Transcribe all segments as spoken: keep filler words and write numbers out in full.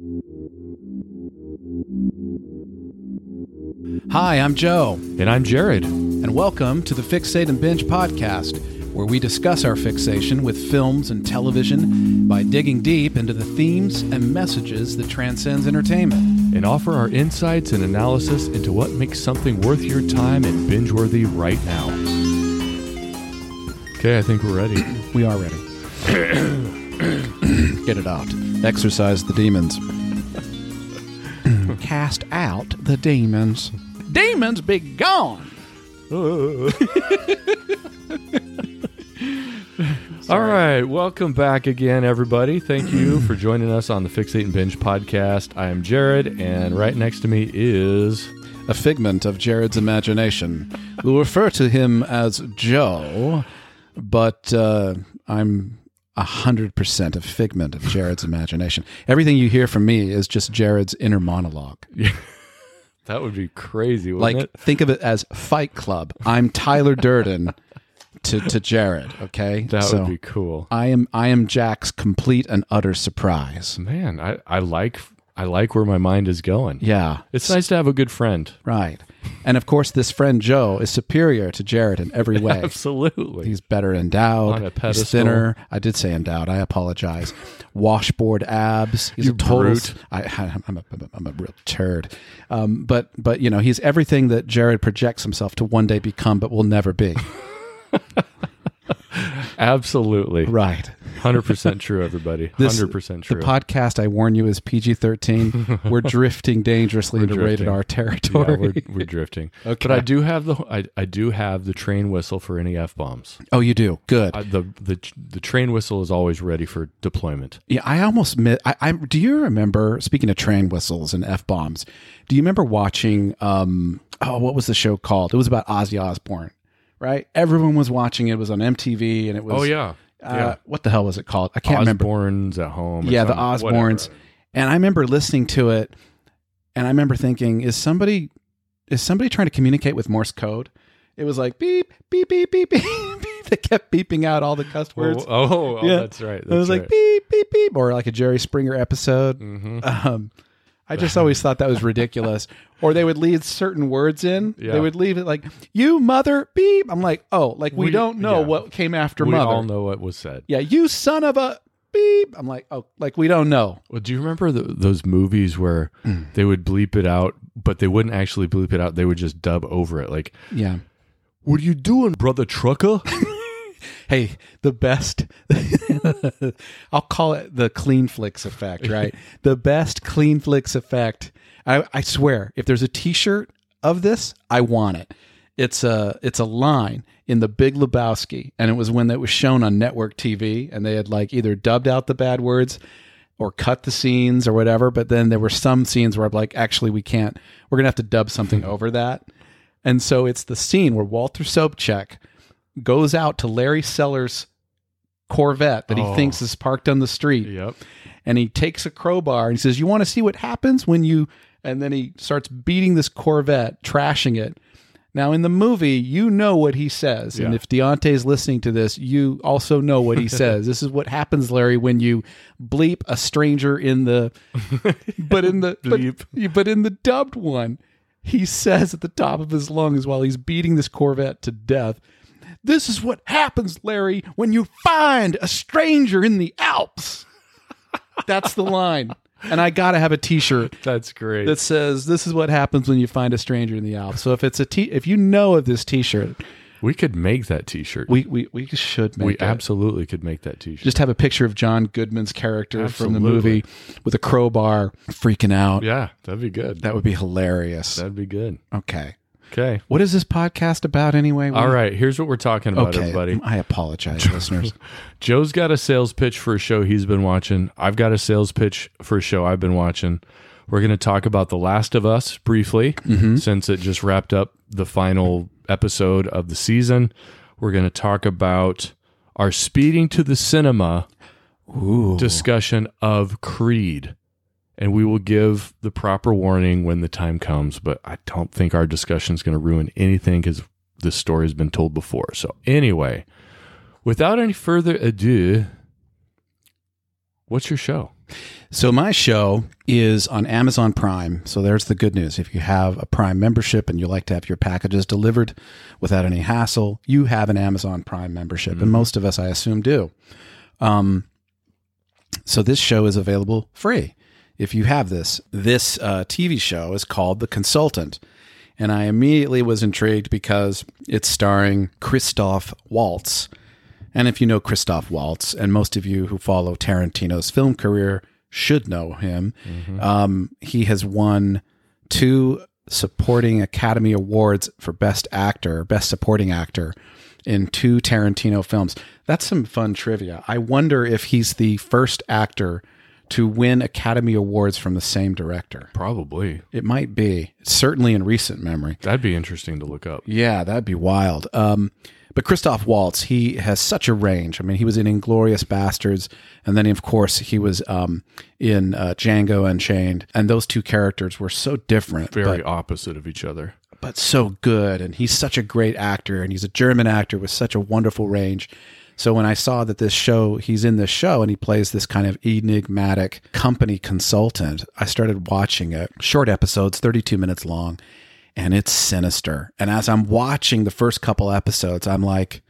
Hi, I'm Joe. And I'm Jared. And welcome to the Fixate and Binge podcast, where we discuss our fixation with films and television by digging deep into the themes and messages that transcends entertainment. And offer our insights and analysis into what makes something worth your time and binge-worthy right now. Okay, I think we're ready. We are ready. Get it out. Exorcise the demons. Cast out the demons. Demons be gone. All right, welcome back again, everybody. Thank you for joining us on the Fixate and Binge podcast. I am Jared, and right next to me is... a figment of Jared's imagination. We'll refer to him as Joe, but uh, I'm one hundred percent a figment of Jared's imagination. Everything you hear from me is just Jared's inner monologue. Yeah. That would be crazy, wouldn't like, it? Think of it as Fight Club. I'm Tyler Durden to, to Jared, okay? That so would be cool. I am I am Jack's complete and utter surprise. Man, I, I like I like where my mind is going. Yeah. It's nice to have a good friend. Right. And of course, this friend Joe is superior to Jared in every way. Absolutely. He's better endowed. On a pedestal. He's thinner. I did say endowed. I apologize. Washboard abs. He's You a total. brute. I, I'm a, I'm a real turd. Um, but but you know he's everything that Jared projects himself to one day become, but will never be. Absolutely. Right. one hundred percent true, everybody. one hundred percent true. The podcast, I warn you, is P G thirteen. We're drifting dangerously We're into drifting. rated R territory. Yeah, we're, we're drifting. Okay. But I do have the I, I do have the train whistle for any F-bombs. Oh, you do? Good. I, the the the train whistle is always ready for deployment. Yeah, I almost mi- I, I do you remember, speaking of train whistles and F-bombs, do you remember watching um oh what was the show called? It was about Ozzy Osbourne, right? Everyone was watching it. It was on M T V and it was Oh yeah. Uh, yeah. What the hell was it called? I can't remember. Osbourne's at home. or Yeah, the something, Osbournes. whatever. And I remember listening to it and I remember thinking, is somebody is somebody trying to communicate with Morse code? It was like beep, beep, beep, beep, beep, beep. They kept beeping out all the cuss words. Oh, oh, oh Yeah. that's right. That's it was like right. beep, beep, beep, or like a Jerry Springer episode. Mm-hmm. Um, I just always thought that was ridiculous. Or they would leave certain words in. Yeah. They would leave it like, you mother beep. I'm like, oh, like we, We- don't know yeah. what came after We mother. all know what was said. Yeah, you son of a beep. I'm like, oh, like we don't know. Well, do you remember the, those movies where they would bleep it out, but they wouldn't actually bleep it out? They would just dub over it. Like, Yeah. what are you doing, brother trucker? Hey, the best, I'll call it the clean flicks effect, right? The best clean flicks effect. I, I swear, if there's a t-shirt of this, I want it. It's a, it's a line in The Big Lebowski, and it was when that was shown on network T V, and they had like either dubbed out the bad words or cut the scenes or whatever, but then there were some scenes where I'm like, actually, we can't, we're going to have to dub something over that. And so it's the scene where Walter Sobchak goes out to Larry Sellers' Corvette that he Oh. thinks is parked on the street. Yep. And he takes a crowbar and he says, you want to see what happens when you... And then he starts beating this Corvette, trashing it. Now, in the movie, you know what he says. And Yeah. if Deontay's listening to this, you also know what he says. This is what happens, Larry, when you bleep a stranger in the... But in the... Bleep. But, but in the dubbed one, he says at the top of his lungs while he's beating this Corvette to death, this is what happens, Larry, when you find a stranger in the Alps. That's the line. And I got to have a t-shirt That's great. that says, this is what happens when you find a stranger in the Alps. So if it's a t- if you know of this t-shirt, we could make that t-shirt. we we, we should make we it. absolutely could make that t-shirt. Just have a picture of John Goodman's character from the Absolutely. movie with a crowbar freaking out. yeah, that'd be good. That would be hilarious. That'd be good. Okay. Okay. What is this podcast about anyway? All right, here's what we're talking about, Okay. everybody. I apologize, listeners. Joe's got a sales pitch for a show he's been watching. I've got a sales pitch for a show I've been watching. We're going to talk about The Last of Us briefly, since it just wrapped up the final episode of the season. We're going to talk about our speeding to the cinema Ooh. discussion of Creed. And we will give the proper warning when the time comes, but I don't think our discussion is going to ruin anything because this story has been told before. So anyway, without any further ado, what's your show? So my show is on Amazon Prime. So there's the good news. If you have a Prime membership and you like to have your packages delivered without any hassle, you have an Amazon Prime membership. Mm-hmm. And most of us, I assume, do. Um, so this show is available free if you have this. This uh, T V show is called The Consultant. And I immediately was intrigued because it's starring Christoph Waltz. And if you know Christoph Waltz, and most of you who follow Tarantino's film career should know him, mm-hmm. um, he has won two supporting Academy Awards for Best Actor, Best Supporting Actor in two Tarantino films. That's some fun trivia. I wonder if he's the first actor to win Academy Awards from the same director. Probably. It might be. Certainly in recent memory. That'd be interesting to look up. Yeah, that'd be wild. Um, but Christoph Waltz, he has such a range. I mean, he was in Inglourious Bastards, and then, of course, he was um, in uh, Django Unchained, and those two characters were so different. Very but, opposite of each other. But so good, and he's such a great actor, and he's a German actor with such a wonderful range. So when I saw that this show, he's in this show and he plays this kind of enigmatic company consultant, I started watching it. Short episodes, thirty-two minutes long, and it's sinister. And as I'm watching the first couple episodes, I'm like,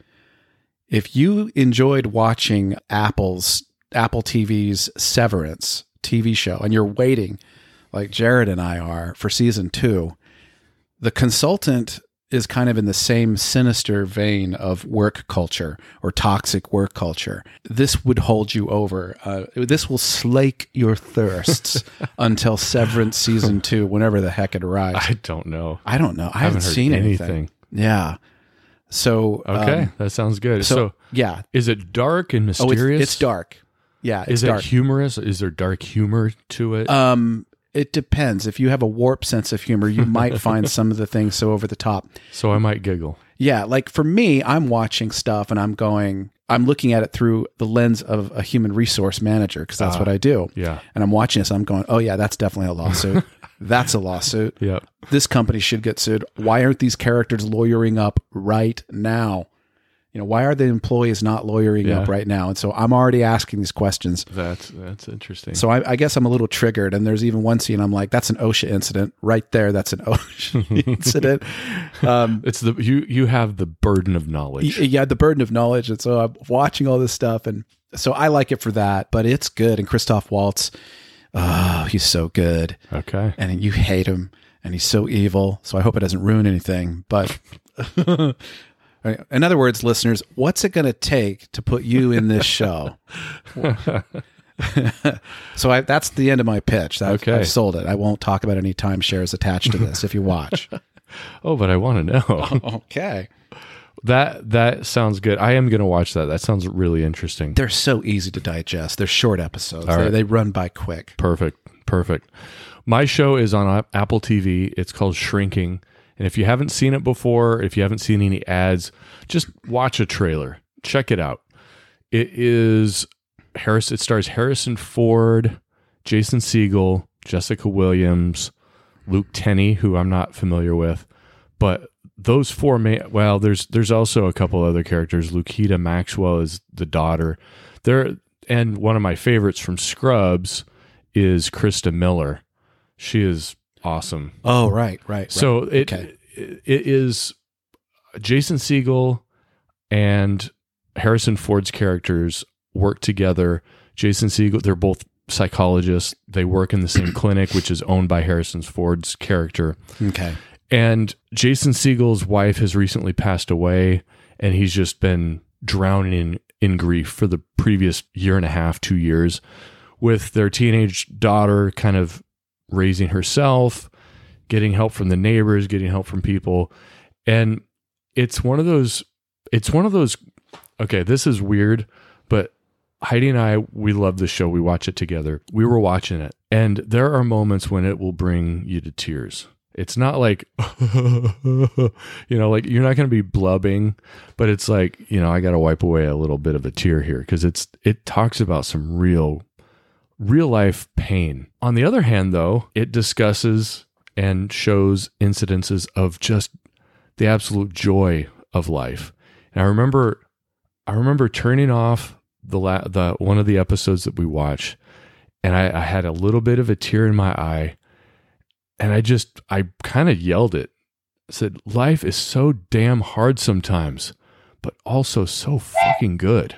if you enjoyed watching Apple's Apple T V's Severance T V show and you're waiting, like Jared and I are, for season two, The Consultant is kind of in the same sinister vein of work culture or toxic work culture. This would hold you over. Uh, this will slake your thirsts until Severance season two, whenever the heck it arrives. I don't know. I don't know. I, I haven't, haven't heard seen anything. anything. Yeah. So okay, um, that sounds good. So, So, yeah. is it dark and Oh, mysterious? it's, it's dark. Yeah, it's is dark. it humorous? Is there dark humor to it? Um, it depends. If you have a warped sense of humor, you might find some of the things so over the top. So I might giggle. Yeah, like for me, I'm watching stuff and I'm going, I'm looking at it through the lens of a human resource manager because that's Ah, what I do. Yeah. And I'm watching this, I'm going, oh yeah, that's definitely a lawsuit. That's a lawsuit. Yep. This company should get sued. Why aren't these characters lawyering up right now? You know, why are the employees not lawyering Yeah. up right now? And so I'm already asking these questions. That's that's interesting. So I, I guess I'm a little triggered. And there's even one scene I'm like, that's an OSHA incident right there. That's an OSHA incident. Um, it's the you you have the burden of knowledge. y- yeah, the burden of knowledge. And so I'm watching all this stuff. And so I like it for that, but it's good. And Christoph Waltz, oh, he's so good. Okay. And you hate him and he's so evil. So I hope it doesn't ruin anything. But in other words, listeners, what's it going to take to put you in this show? So I, that's the end of my pitch. I've, Okay. I've sold it. I won't talk about any timeshares attached to this if you watch. Oh, but I want to know. Okay. That that sounds good. I am going to watch that. That sounds really interesting. They're so easy to digest. They're short episodes. All They, right. they run by quick. Perfect. Perfect. My show is on App- Apple T V. It's called Shrinking. And if you haven't seen it before, if you haven't seen any ads, just watch a trailer. Check it out. It is Harris. It stars Harrison Ford, Jason Segel, Jessica Williams, Luke Tenney, who I'm not familiar with, but those four main. Well, there's there's also a couple other characters. Lukita Maxwell is the daughter. There, and one of my favorites from Scrubs is Krista Miller. She is awesome. Oh, right, right. right. So it, Okay. it it is Jason Segel and Harrison Ford's characters work together. Jason Segel, they're both psychologists. They work in the same clinic, which is owned by Harrison Ford's character. Okay. And Jason Segel's wife has recently passed away, and he's just been drowning in, in grief for the previous year and a half, two years, with their teenage daughter kind of raising herself, getting help from the neighbors, getting help from people. And it's one of those, it's one of those, okay, this is weird, but Heidi and I, we love the show. We watch it together. We were watching it, and there are moments when it will bring you to tears. It's not like, you know, like you're not going to be blubbing, but it's like, you know, I got to wipe away a little bit of a tear here because it's, it talks about some real, real life pain. On the other hand, though, it discusses and shows incidences of just the absolute joy of life. And I remember, I remember turning off the la- the one of the episodes that we watched, and I, I had a little bit of a tear in my eye, and I just, I kind of yelled it. I said, life is so damn hard sometimes, but also so fucking good.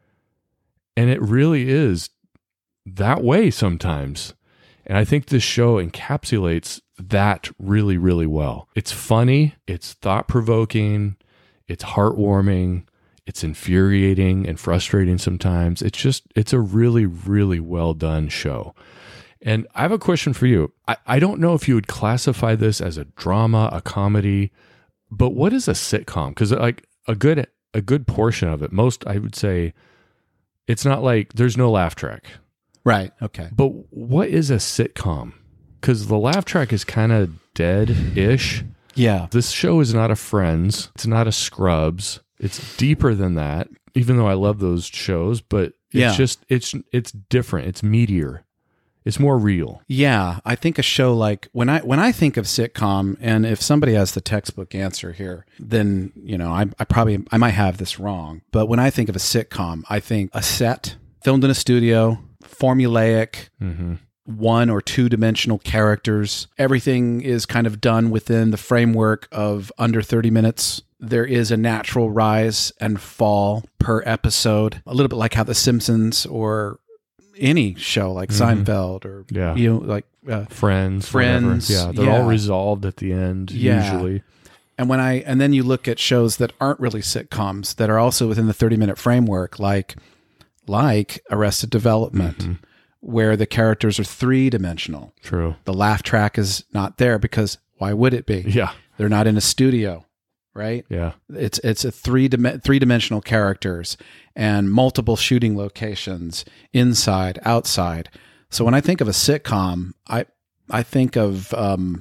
And it really is that way sometimes. And I think this show encapsulates that really, really well. It's funny, it's thought-provoking, it's heartwarming, it's infuriating and frustrating sometimes. It's just, it's a really, really well done show. And I have a question for you. I, I don't know if you would classify this as a drama, a comedy, but what is a sitcom? Because like a good a good portion of it, most I would say, it's not like there's no laugh track. Right. Okay. But what is a sitcom? Because the laugh track is kind of dead-ish. Yeah. This show is not a Friends. It's not a Scrubs. It's deeper than that, even though I love those shows, but it's Yeah. just, it's it's different. It's meatier. It's more real. Yeah, I think a show like when I when I think of sitcom, and if somebody has the textbook answer here, then you know I, I probably I might have this wrong. But when I think of a sitcom, I think a set filmed in a studio, formulaic, Mm-hmm. one or two dimensional characters. Everything is kind of done within the framework of under thirty minutes. There is a natural rise and fall per episode, a little bit like how The Simpsons or any show like Mhm. Seinfeld or Yeah. you know like uh, Friends, Friends, whatever. Yeah, they're yeah. all resolved at the end, Yeah. usually. and when I and then you look at shows that aren't really sitcoms that are also within the thirty minute framework, like like Arrested Development, Mhm. where the characters are three dimensional. True. The laugh track is not there because why would it be? Yeah. They're not in a studio, right? Yeah. It's it's a three dim- three dimensional characters and multiple shooting locations, inside, outside. So when I think of a sitcom, I I think of um,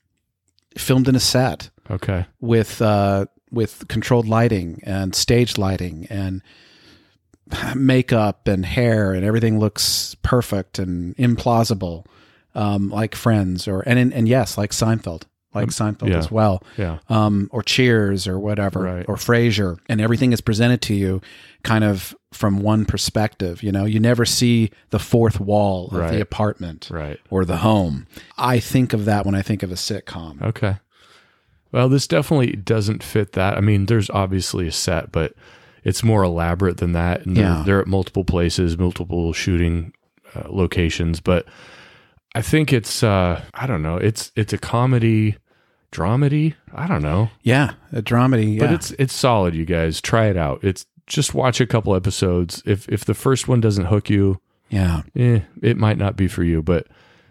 filmed in a set Okay. with uh, with controlled lighting and stage lighting and makeup and hair, and everything looks perfect and implausible, um, like Friends or and and yes, like Seinfeld. Like Seinfeld yeah. as well, Yeah. um, or Cheers or whatever, Right. or Frasier, and everything is presented to you kind of from one perspective. You know, you never see the fourth wall of Right. the apartment Right. or the home. I think of that when I think of a sitcom. Okay. Well, this definitely doesn't fit that. I mean, there's obviously a set, but it's more elaborate than that. And Yeah. they're, they're at multiple places, multiple shooting uh, locations. But I think it's, uh, I don't know, it's it's a comedy, dramedy. I don't know. Yeah, a dramedy. Yeah. But it's it's solid, you guys. Try it out. It's just watch a couple episodes. If if the first one doesn't hook you, yeah. eh, it might not be for you, but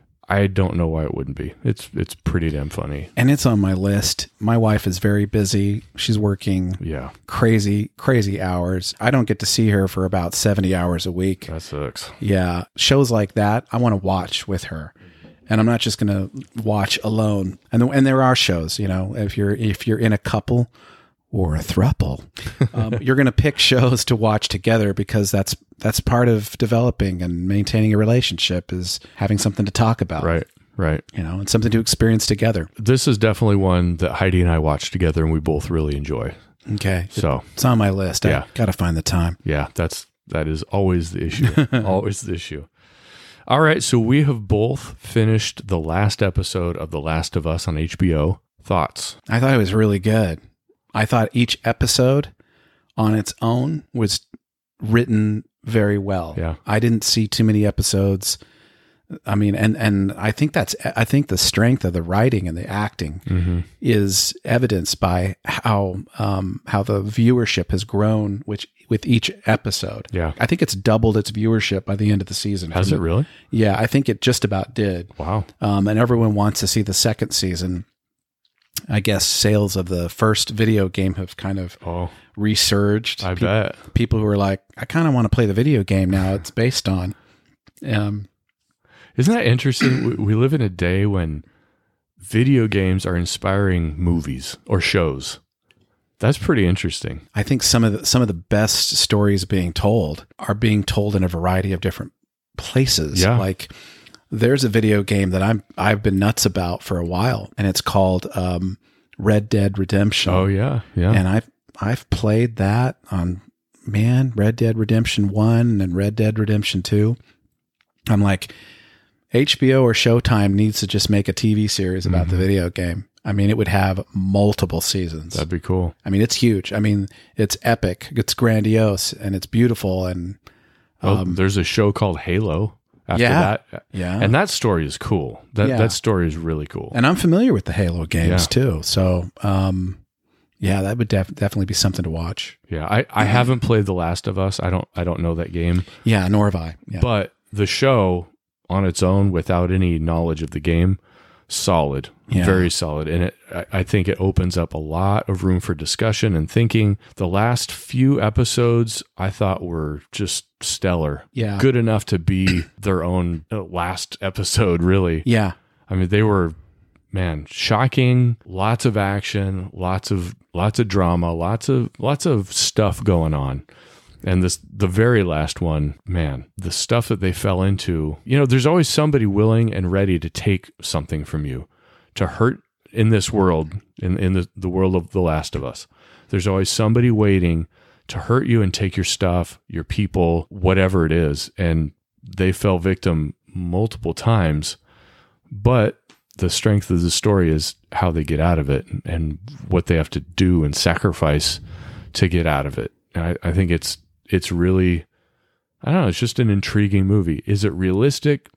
I don't know why it wouldn't be. It's it's pretty damn funny. And it's on my list. My wife is very busy. She's working Yeah, crazy, crazy hours. I don't get to see her for about seventy hours a week. that sucks. Yeah. Shows like that, I want to watch with her. And I'm not just going to watch alone. And and there are shows, you know, if you're if you're in a couple or a throuple, um, you're going to pick shows to watch together because that's that's part of developing and maintaining a relationship is having something to talk about. Right, right. You know, and something to experience together. This is definitely one that Heidi and I watch together, and we both really enjoy. Okay. So It's on my list. Yeah. I got to find the time. yeah, that's that is always the issue. Always the issue. All right, so we have both finished the last episode of The Last of Us on H B O. Thoughts? I thought it was really good. I thought each episode on its own was written very well. Yeah. I didn't see too many episodes. I mean, and, and I think that's, I think the strength of the writing and the acting Mm-hmm. is evidenced by how, um, how the viewership has grown, which with each episode. Yeah. I think it's doubled its viewership by the end of the season. Has it really? Yeah. I think it just about did. Wow. Um, and everyone wants to see the second season. I guess sales of the first video game have kind of Oh, resurged. I Pe- bet. People who are like, I kind of want to play the video game now it's based on. Um, Isn't that interesting? we, we live in a day when video games are inspiring movies or shows. That's pretty interesting. I think some of the, some of the best stories being told are being told in a variety of different places. Yeah. Like there's a video game that I'm, I've been nuts about for a while, and it's called um, Red Dead Redemption. Oh yeah, yeah. And I've, I've played that on, man, Red Dead Redemption one and Red Dead Redemption two. I'm like, H B O or Showtime needs to just make a T V series about Mm-hmm. the video game. I mean, it would have multiple seasons. That'd be cool. I mean, it's huge. I mean, it's epic. It's grandiose and it's beautiful. And Oh, there's a show called Halo after Yeah. that. yeah. And that story is cool. That Yeah. that story is really cool. And I'm familiar with the Halo games Yeah. too. So, um, yeah, that would def- definitely be something to watch. yeah, I, I haven't played The Last of Us. I don't I don't know that game. Yeah, nor have I. Yeah. But the show on its own, without any knowledge of the game, solid, Yeah. very solid. And it, I, I think it opens up a lot of room for discussion and thinking. The last few episodes I thought were just stellar. Yeah. Good enough to be their own uh, last episode, really. yeah. I mean, they were, man, shocking, lots of action, lots of lots of drama, lots of lots of stuff going on. And this the very last one, man, the stuff that they fell into, you know, there's always somebody willing and ready to take something from you, to hurt in this world, in, in the, the world of The Last of Us. There's always somebody waiting to hurt you and take your stuff, your people, whatever it is. And they fell victim multiple times. But the strength of the story is how they get out of it and what they have to do and sacrifice to get out of it. And I, I think it's it's really, I don't know, it's just an intriguing movie. Is it realistic?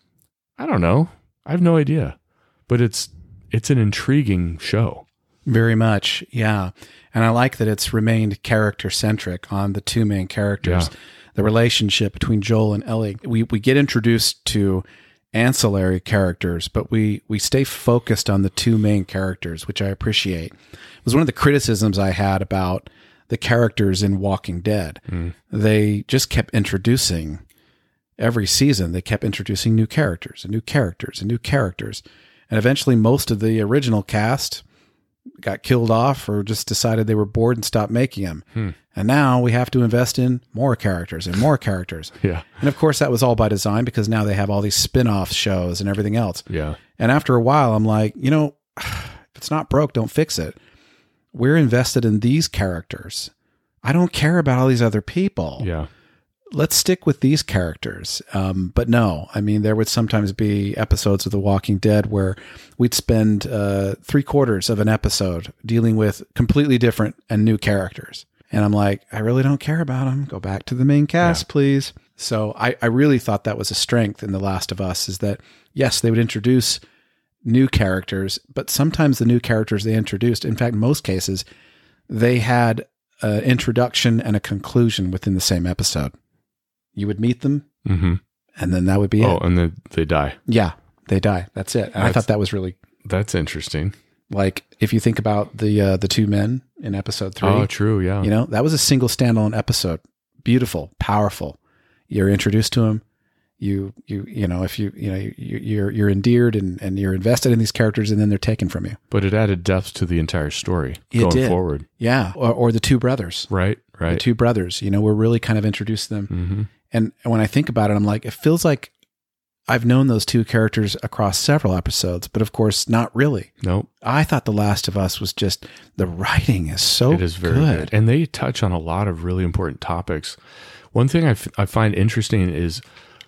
I don't know. I have no idea. But it's it's an intriguing show. Very much. Yeah. And I like that it's remained character centric on the two main characters. Yeah. The relationship between Joel and Ellie. We we get introduced to ancillary characters, but we we stay focused on the two main characters, which I appreciate. It was one of the criticisms I had about the characters in Walking Dead. Mm. They just kept introducing every season. They kept introducing new characters and new characters and new characters. And eventually most of the original cast got killed off or just decided they were bored and stopped making them. Hmm. And now we have to invest in more characters and more characters. Yeah. And of course that was all by design because now they have all these spin-off shows and everything else. Yeah. And after a while, I'm like, you know, if it's not broke, don't fix it. We're invested in these characters. I don't care about all these other people. Yeah. Let's stick with these characters. Um, but no, I mean, there would sometimes be episodes of The Walking Dead where we'd spend uh, three quarters of an episode dealing with completely different and new characters. And I'm like, I really don't care about them. Go back to the main cast, Yeah. please. So I, I really thought that was a strength in The Last of Us is that, yes, they would introduce new characters, but sometimes the new characters they introduced, in fact, in most cases, they had an introduction and a conclusion within the same episode. You would meet them, Mm-hmm. and then that would be Oh, it. and then they die. Yeah, they die. That's it. And I That's- thought that was really, That's interesting. like, if you think about the uh, the two men in episode three, Oh, true. Yeah. you know, that was a single standalone episode. Beautiful, powerful. You're introduced to them. You, you, you know, if you, you know, you, you're, you're endeared and, and you're invested in these characters and then they're taken from you. But it added depth to the entire story It going did. forward. Yeah. Or, or the two brothers, Right. the Right. two brothers, you know, we're really kind of introduced to them. Mm-hmm. And when I think about it, I'm like, it feels like I've known those two characters across several episodes, but of course not really. Nope. I thought The Last of Us was just, the writing is so It is very good. And they touch on a lot of really important topics. One thing I, f- I find interesting is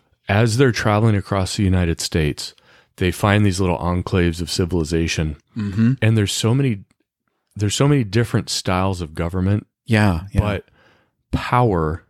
as they're traveling across the United States, they find these little enclaves of civilization. Mm-hmm. And there's so many, there's so many different styles of government, Yeah, yeah. but power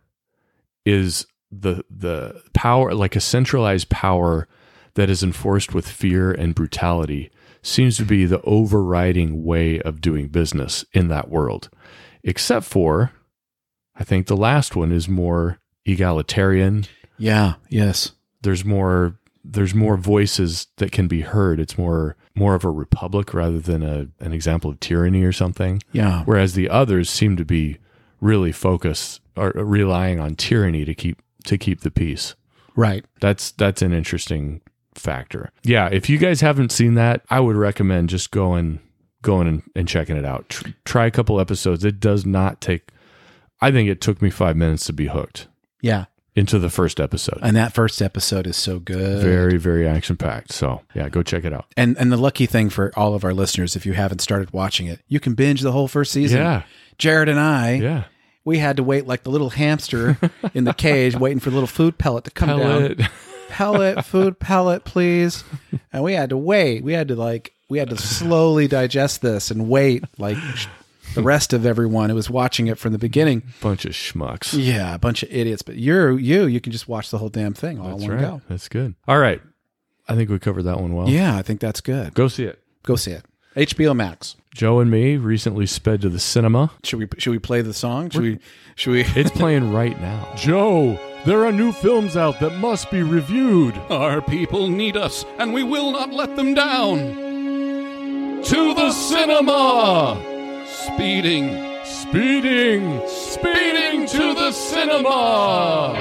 is the, the power, like a centralized power that is enforced with fear and brutality seems to be the overriding way of doing business in that world. Except for, I think the last one is more egalitarian. yeah, yes. There's more there's more voices that can be heard. It's more more of a republic rather than a an example of tyranny or something. Yeah. Whereas the others seem to be really focused or relying on tyranny to keep to keep the peace. Right. That's that's an interesting factor. Yeah, if you guys haven't seen that, I would recommend just going going and, and checking it out. Tr- try a couple episodes. It does not take I think it took me five minutes to be hooked Yeah. into the first episode. And that first episode is so good. Very, very action packed. So yeah, go check it out. And and the lucky thing for all of our listeners, if you haven't started watching it, you can binge the whole first season. Yeah. Jared and I, Yeah. we had to wait like the little hamster in the cage waiting for the little food pellet to come down. Pellet. pellet, food pellet, please. And we had to wait. We had to like, we had to slowly digest this and wait like the rest of everyone who was watching it from the beginning. Bunch of schmucks. Yeah, a bunch of idiots. But you're you, you can just watch the whole damn thing all That's in one right. go. That's good. All right. I think we covered that one well. Yeah, I think that's good. Go see it. Go see it. H B O Max. Joe and me recently sped to the cinema. Should we should we play the song? Should we should we It's playing right now. Joe, there are new films out that must be reviewed. Our people need us and we will not let them down. To the cinema! Speeding. Speeding! Speeding to the cinema!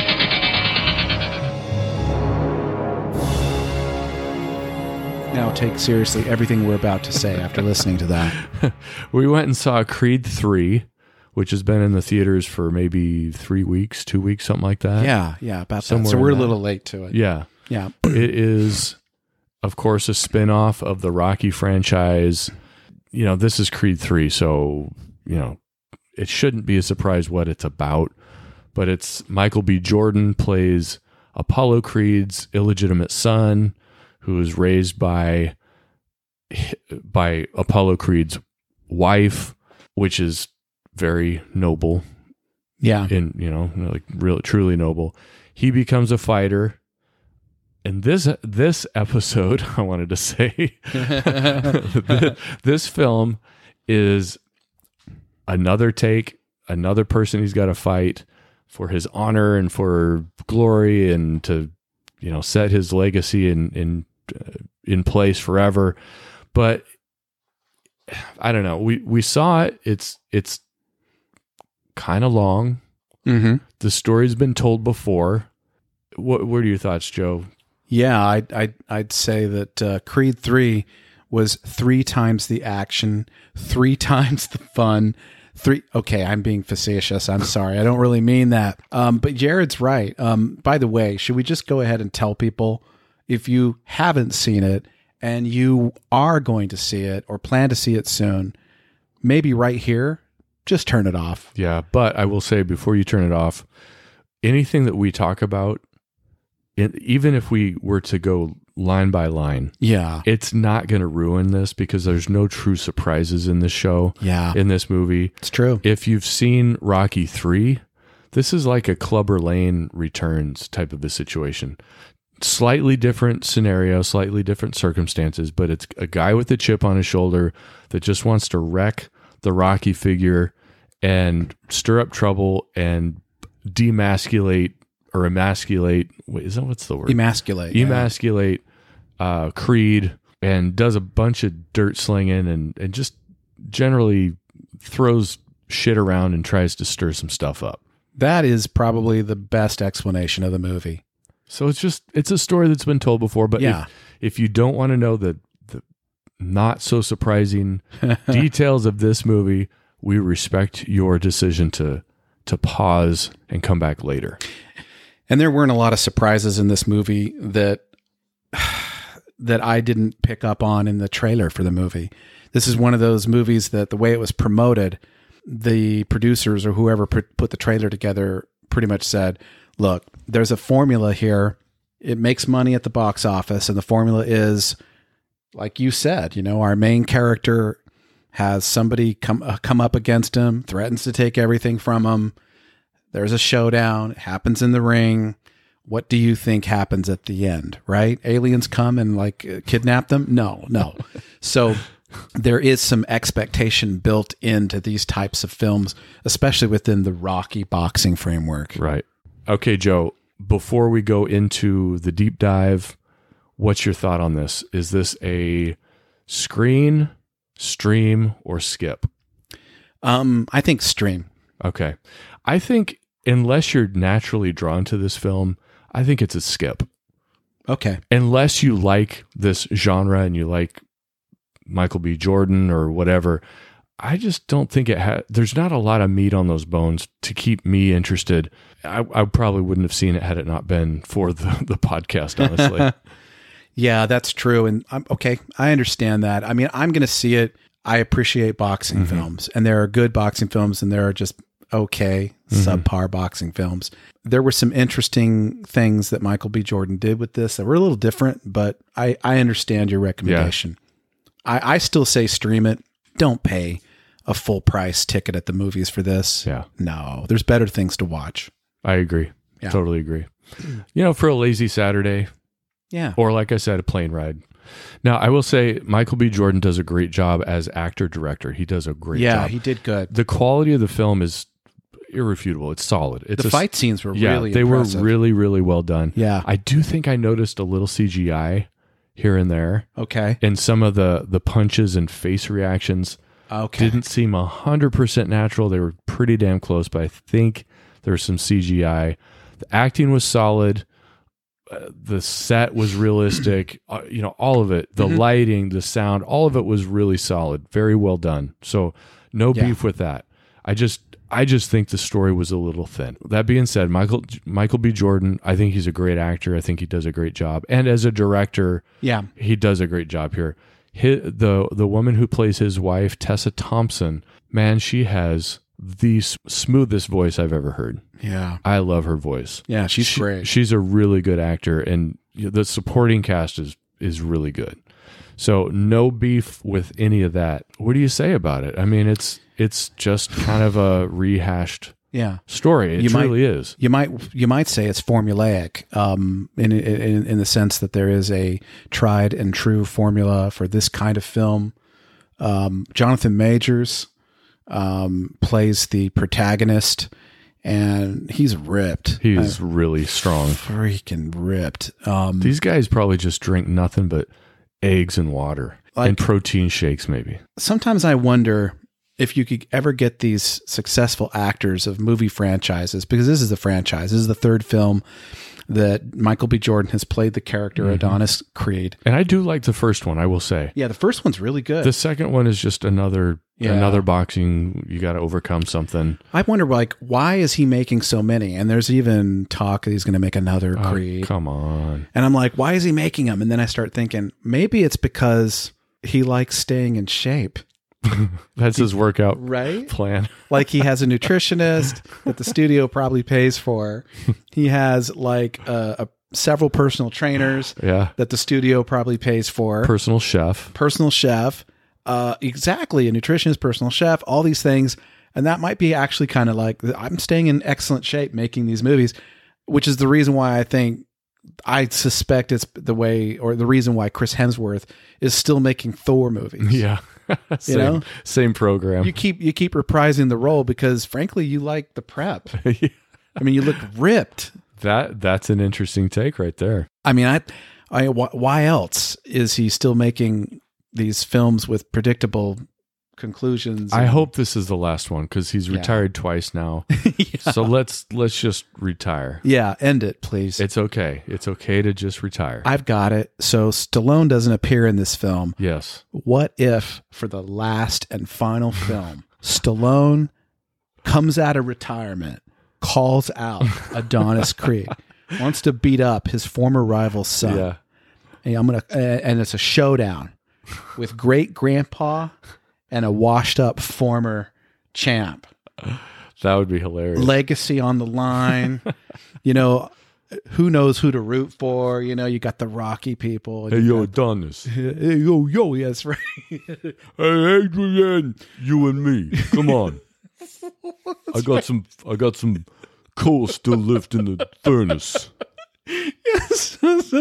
Now take seriously everything we're about to say after listening to that. We went and saw Creed three, which has been in the theaters for maybe three weeks, two weeks, something like that. Yeah, yeah, about Somewhere that. So we're a in that. little late to it. Yeah. Yeah. It is, of course, a spin-off of the Rocky franchise. You know, this is Creed three, so, you know, it shouldn't be a surprise what it's about. But it's Michael B. Jordan plays Apollo Creed's illegitimate son, who is raised by by Apollo Creed's wife, which is very noble. Yeah. In, you know, like really truly noble. He becomes a fighter. And this this episode, I wanted to say, this film is another take, another person he's got to fight for his honor and for glory and to, you know, set his legacy in in uh, in place forever. But I don't know. We we saw it. It's it's kind of long. Mm-hmm. The story's been told before. What what are your thoughts, Joe? Yeah, I'd, I'd, I'd say that uh, Creed three was three times the action, three times the fun. Three. Okay, I'm being facetious. I'm sorry. I don't really mean that. Um, but Jared's right. Um, by the way, should we just go ahead and tell people, if you haven't seen it and you are going to see it or plan to see it soon, maybe right here, just turn it off. Yeah, but I will say before you turn it off, anything that we talk about, it, even if we were to go line by line, Yeah. it's not going to ruin this because there's no true surprises in this show, Yeah. in this movie. It's true. If you've seen Rocky three, this is like a Clubber Lane Returns type of a situation. Slightly different scenario, slightly different circumstances, but it's a guy with a chip on his shoulder that just wants to wreck the Rocky figure and stir up trouble and demasculate or emasculate. Wait, is that what's the word? Emasculate. yeah. Emasculate uh, Creed, and does a bunch of dirt slinging and, and just generally throws shit around and tries to stir some stuff up. That is probably the best explanation of the movie. So it's just, it's a story that's been told before, but Yeah. if, if you don't want to know the, the not so surprising details of this movie, we respect your decision to, to pause and come back later. And there weren't a lot of surprises in this movie that that I didn't pick up on in the trailer for the movie. This is one of those movies that the way it was promoted, the producers or whoever put put the trailer together pretty much said, look, there's a formula here. It makes money at the box office, and the formula is, like you said, you know, our main character has somebody come uh, come up against him, threatens to take everything from him. There's a showdown. It happens in the ring. What do you think happens at the end, right? Aliens come and like uh, kidnap them? No, no. So there is some expectation built into these types of films, especially within the Rocky boxing framework. Right. Okay, Joe, before we go into the deep dive, what's your thought on this? Is this a screen, stream, or skip? Um, I think stream. Okay. I think unless you're naturally drawn to this film, I think it's a skip. Okay. Unless you like this genre and you like Michael B. Jordan or whatever, I just don't think it had, there's not a lot of meat on those bones to keep me interested. I, I probably wouldn't have seen it had it not been for the, the podcast, honestly. Yeah, that's true. And I'm okay. I understand that. I mean, I'm going to see it. I appreciate boxing Mm-hmm. films, and there are good boxing films, and there are just okay, subpar boxing films. There were some interesting things that Michael B. Jordan did with this that were a little different, but I, I understand your recommendation. Yeah. I, I still say stream it. Don't pay a full price ticket at the movies for this. Yeah. No, there's better things to watch. I agree. Yeah. Totally agree. You know, for a lazy Saturday. Yeah. Or like I said, a plane ride. Now, I will say Michael B. Jordan does a great job as actor-director. He does a great yeah, job. Yeah, he did good. The quality of the film is irrefutable. It's solid. It's the a, fight scenes were yeah, really they impressive. were really, really well done. Yeah. I do think I noticed a little C G I here and there. Okay. And some of the, the punches and face reactions okay. didn't seem one hundred percent natural. They were pretty damn close, but I think there was some C G I. The acting was solid. Uh, the set was realistic. uh, you know, all of it. The mm-hmm. lighting, the sound, all of it was really solid. Very well done. So no yeah. beef with that. I just I just think the story was a little thin. That being said, Michael Michael B. Jordan, I think he's a great actor. I think he does a great job. And as a director, yeah, he does a great job here. His, the the woman who plays his wife, Tessa Thompson, man, she has the smoothest voice I've ever heard. Yeah. I love her voice. Yeah, she's she, great. She's a really good actor, and the supporting cast is is really good. So no beef with any of that. What do you say about it? I mean, it's it's just kind of a rehashed yeah. story. It you truly might, is. You might you might say it's formulaic um, in, in in the sense that there is a tried and true formula for this kind of film. Um, Jonathan Majors um, plays the protagonist, and he's ripped. He's uh, really strong. Freaking ripped. Um, These guys probably just drink nothing but eggs and water like, and protein shakes, maybe. Sometimes I wonder if you could ever get these successful actors of movie franchises, because this is a franchise. This is the third film that Michael B. Jordan has played the character mm-hmm. Adonis Creed. And I do like the first one, I will say. Yeah, the first one's really good. The second one is just another yeah. another boxing, you got to overcome something. I wonder, like, why is he making so many? And there's even talk that he's going to make another oh, Creed. Come on. And I'm like, why is he making them? And then I start thinking, maybe it's because he likes staying in shape. That's his workout right? plan. Like he has a nutritionist that the studio probably pays for. He has like a, a several personal trainers yeah. that the studio probably pays for. Personal chef. Personal chef. Uh, exactly. A nutritionist, personal chef, all these things. And that might be actually kind of like, I'm staying in excellent shape making these movies, which is the reason why I think I suspect it's the way, or the reason why Chris Hemsworth is still making Thor movies. Yeah. same, you know, same program. You keep you keep reprising the role because, frankly, you like the prep. yeah. I mean, you look ripped. That that's an interesting take right there. I mean, I, I why else is he still making these films with predictable conclusions? I hope this is the last one because he's retired yeah. twice now. yeah. So let's let's just retire. Yeah, end it, please. It's okay. It's okay to just retire. I've got it. So Stallone doesn't appear in this film. Yes. What if, for the last and final film, Stallone comes out of retirement, calls out Adonis Creed, wants to beat up his former rival's son. Yeah. And I'm gonna, and it's a showdown with great grandpa and a washed up former champ. That would be hilarious. Legacy on the line. You know, who knows who to root for? You know, you got the Rocky people. Hey, yo, Adonis. Hey, yo, yo, yes, right. Hey, Adrian, you and me. Come on. I got right. some I got some coal still left in the furnace. Yes.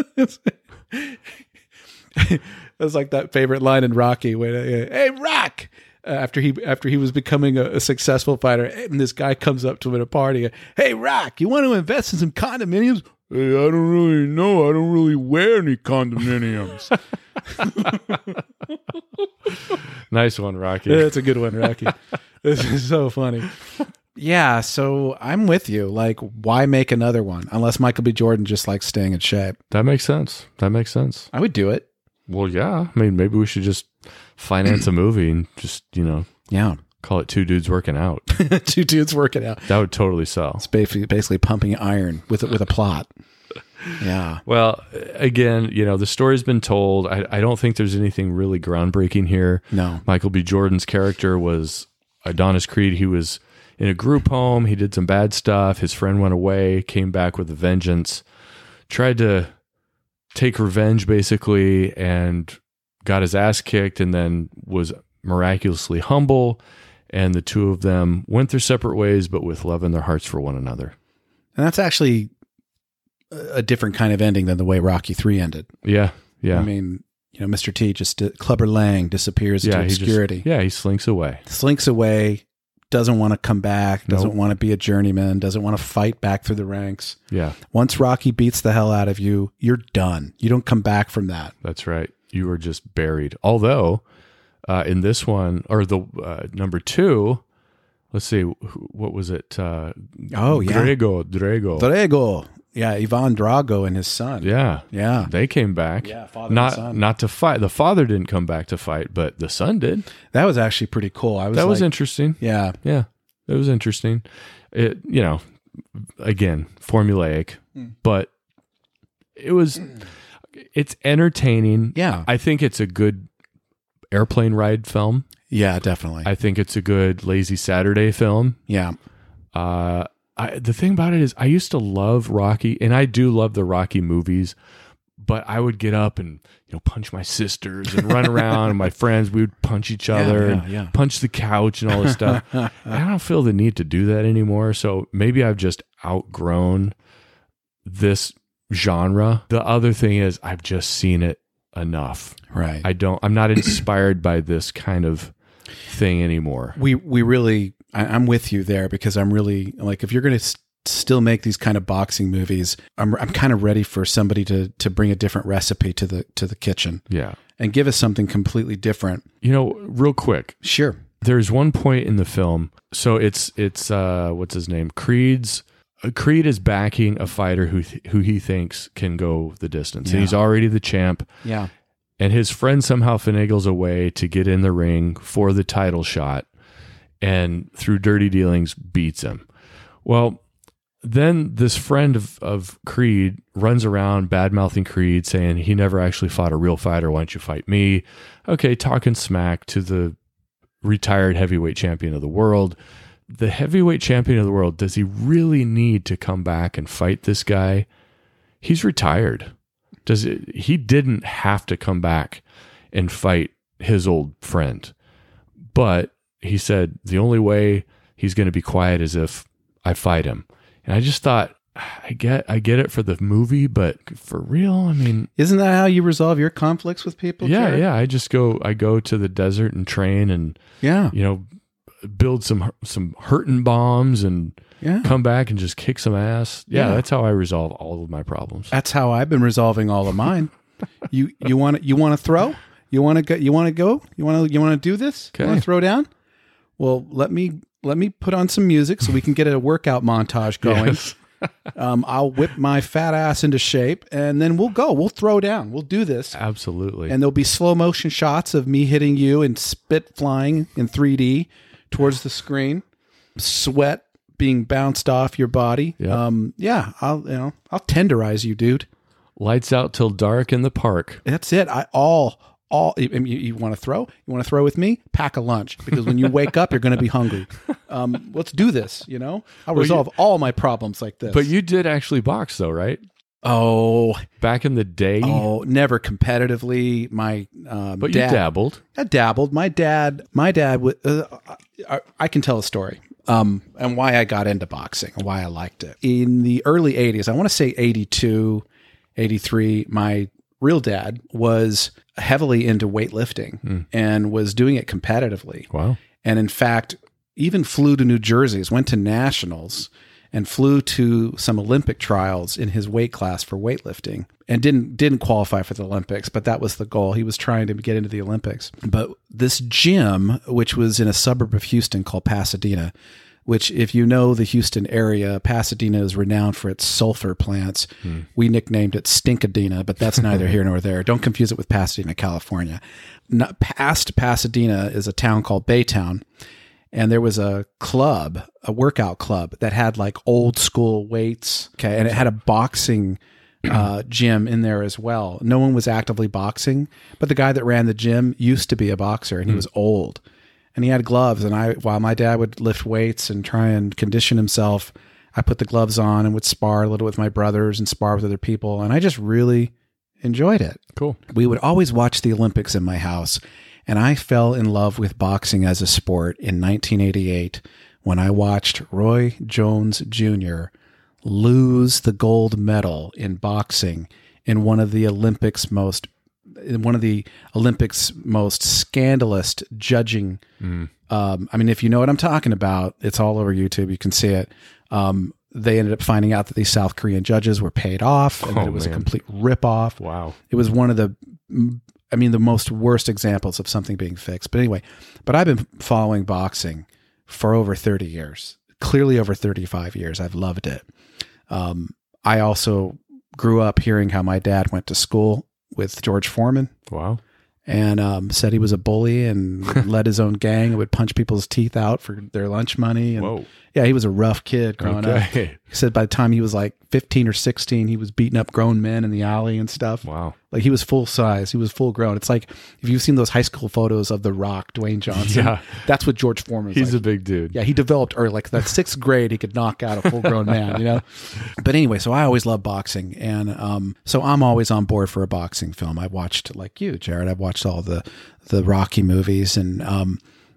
That's like that favorite line in Rocky when, hey, Rock, uh, after he after he was becoming a, a successful fighter, and this guy comes up to him at a party, hey, Rock, you want to invest in some condominiums? Hey, I don't really know. I don't really wear any condominiums. Nice one, Rocky. Yeah, that's a good one, Rocky. This is so funny. Yeah, so I'm with you. Like, why make another one? Unless Michael B. Jordan just likes staying in shape. That makes sense. That makes sense. I would do it. Well, yeah. I mean, maybe we should just finance a movie and just, you know, yeah, call it Two Dudes Working Out. Two Dudes Working Out. That would totally sell. It's basically, basically pumping iron with, with a plot. Yeah. Well, again, you know, the story's been told. I, I don't think there's anything really groundbreaking here. No. Michael B. Jordan's character was Adonis Creed. He was in a group home. He did some bad stuff. His friend went away, came back with a vengeance, tried to take revenge basically, and got his ass kicked, and then was miraculously humble. And the two of them went their separate ways, but with love in their hearts for one another. And that's actually a different kind of ending than the way Rocky three ended. Yeah, yeah. I mean, you know, Mister T just, Clubber Lang disappears yeah, into he obscurity. Just, yeah, he slinks away. Slinks away, doesn't want to come back, doesn't Nope. want to be a journeyman, doesn't want to fight back through the ranks. Yeah, Once Rocky beats the hell out of you, you're done. You don't come back from that. that's right. You were just buried. Although, uh, in this one, or the uh, number two, let's see, wh- what was it? Uh, Oh, yeah. Drago, Drago. Drago. Yeah, Ivan Drago and his son. yeah, Yeah. they came back. Yeah, father and not son. not to fight. The father didn't come back to fight, but the son did. That was actually pretty cool. I was That was like, interesting. yeah. Yeah, it was interesting. It, you know, again, formulaic, Mm. but it was, it's entertaining. Yeah. I think it's a good airplane ride film. Yeah, definitely. I think it's a good lazy Saturday film. yeah. Uh, I, the thing about it is I used to love Rocky, and I do love the Rocky movies, but I would get up and, you know, punch my sisters and run around, and my friends, we would punch each other yeah, and yeah. punch the couch and all this stuff. And I don't feel the need to do that anymore. So maybe I've just outgrown this genre. The other thing is I've just seen it enough. Right. I don't, I'm not inspired by this kind of thing anymore. we we really I, I'm with you there, because I'm really like, if you're going to s- still make these kind of boxing movies, I'm I'm kind of ready for somebody to to bring a different recipe to the to the kitchen Yeah. and give us something completely different. You know, real quick, Sure. there's one point in the film. So it's, it's, uh, what's his name? Creed's, uh, Creed is backing a fighter who, th- who he thinks can go the distance. Yeah. And he's already the champ. Yeah. And his friend somehow finagles a way to get in the ring for the title shot, and through dirty dealings beats him. Well, then this friend of, of Creed runs around bad-mouthing Creed, saying he never actually fought a real fighter. Why don't you fight me? Okay, talking smack to the retired heavyweight champion of the world. The heavyweight champion of the world, does he really need to come back and fight this guy? He's retired. Does it, he didn't have to come back and fight his old friend. But he said the only way he's going to be quiet is if I fight him. And I just thought, I get I get it for the movie, but for real, I mean, Isn't that how you resolve your conflicts with people? yeah, Jared? yeah. I just go I go to the desert and train, and Yeah. you know, build some some hurting bombs and Yeah. come back and just kick some ass. Yeah, Yeah. that's how I resolve all of my problems. That's how I've been resolving all of mine. you you want to you want to throw? You want to go? You want to go? You want to you want to do this? You want Okay. to throw down? Well, let me let me put on some music so we can get a workout montage going. Yes. Um, I'll whip my fat ass into shape, and then we'll go. We'll throw down. We'll do this, Absolutely. and there'll be slow motion shots of me hitting you and spit flying in three D towards the screen, sweat being bounced off your body. Yeah. Um, yeah, I'll you know I'll tenderize you, dude. Lights out till dark in the park. That's it. I all all you, you, you want to throw? You want to throw with me? Pack a lunch, because when you wake up, you're going to be hungry. Um, let's do this. You know, I'll Well, resolve all my problems like this. But you did actually box though, right? oh Back in the day. oh, never competitively. My um, but dad, you dabbled. I dabbled. My dad, my dad would. Uh, I, I can tell a story. Um, and why I got into boxing and why I liked it. In the early eighties, I want to say eighty-two, eighty-three, my real dad was heavily into weightlifting Mm. and was doing it competitively. Wow. And in fact, even flew to New Jersey, went to nationals and flew to some Olympic trials in his weight class for weightlifting, and didn't didn't qualify for the Olympics, but that was the goal. He was trying to get into the Olympics. But this gym, which was in a suburb of Houston called Pasadena, which if you know the Houston area, Pasadena is renowned for its sulfur plants. Hmm. We nicknamed it Stinkadena, but that's neither here nor there. Don't confuse it with Pasadena, California. Not past Pasadena is a town called Baytown. And there was a club, a workout club that had like old school weights. Okay. And it had a boxing uh, gym in there as well. No one was actively boxing, but the guy that ran the gym used to be a boxer, and he was old. and he had gloves. And I, while my dad would lift weights and try and condition himself, I put the gloves on and would spar a little with my brothers and spar with other people. And I just really enjoyed it. Cool. We would always watch the Olympics in my house. And I fell in love with boxing as a sport in nineteen eighty-eight when I watched Roy Jones Junior lose the gold medal in boxing in one of the Olympics most in one of the Olympics most scandalous judging. Mm. Um, I mean, if you know what I'm talking about, it's all over YouTube. You can see it. Um, they ended up finding out that these South Korean judges were paid off and oh, that it was man. a complete ripoff. Wow. It was one of the, I mean, the most worst examples of something being fixed. But anyway, but I've been following boxing for over thirty years, clearly over thirty-five years. I've loved it. Um, I also grew up hearing how my dad went to school with George Foreman. Wow. And um, said he was a bully and led his own gang and would punch people's teeth out for their lunch money. And Whoa. Yeah, he was a rough kid growing okay. up. He said by the time he was like fifteen or sixteen, he was beating up grown men in the alley and stuff. Wow. Like he was full size. He was full grown. It's like if you've seen those high school photos of The Rock, Dwayne Johnson, yeah. that's what George Foreman was He's like. a big dude. Yeah, he developed early. Like that sixth grade, he could knock out a full grown man, you know? But anyway, so I always loved boxing. And um, so I'm always on board for a boxing film. I watched, like you, Jared, I've watched all the, the Rocky movies. And, um,